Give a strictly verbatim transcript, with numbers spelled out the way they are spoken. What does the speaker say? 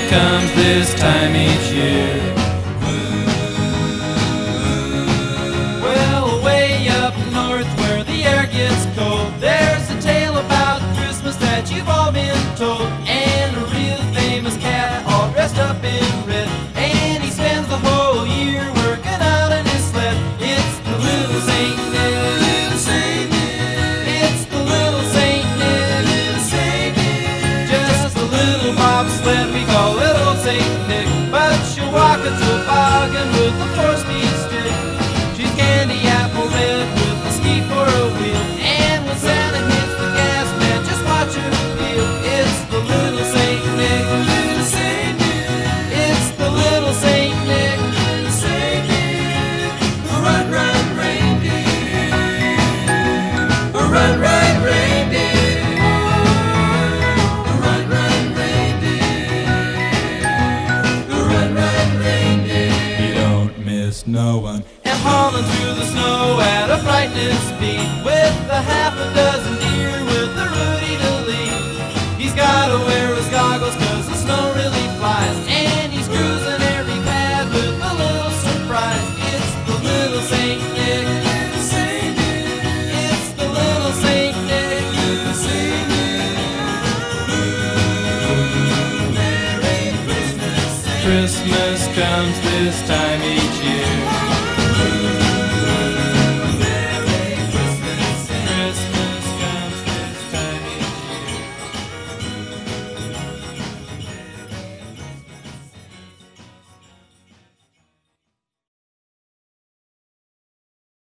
comes this time each year. Well, way up north where the air gets cold, there's a tale about Christmas that you've all been told. And a real famous cat all dressed up in red, and he spends the whole year working out in his sled. It's the little Saint Nick, little Saint Nick. It's the little Saint Nick, little Saint Nick. Just a little bobsled, we call it old Saint Nick. But she'll walk a toboggan with a four-speed stick. She's candy apple red with a ski for a wheel, and when Santa hits the gas, man, just watch her feel. It's the little Saint Nick, little Saint Nick. It's the little Saint Nick, little Saint Nick. Run, run, reindeer. Run, run, reindeer. Run, run, reindeer. Run, run, reindeer. You don't miss no one. And hauling through the snow at a frightening speed, with a half a dozen deer with a Rudy to lead. He's gotta wear his goggles cause the snow really flies, and he's cruising every path with a little surprise. It's the little Saint Nick, little Saint Nick. It's the little Saint Nick, little Saint Nick. Merry Christmas. Christmas comes this time each year.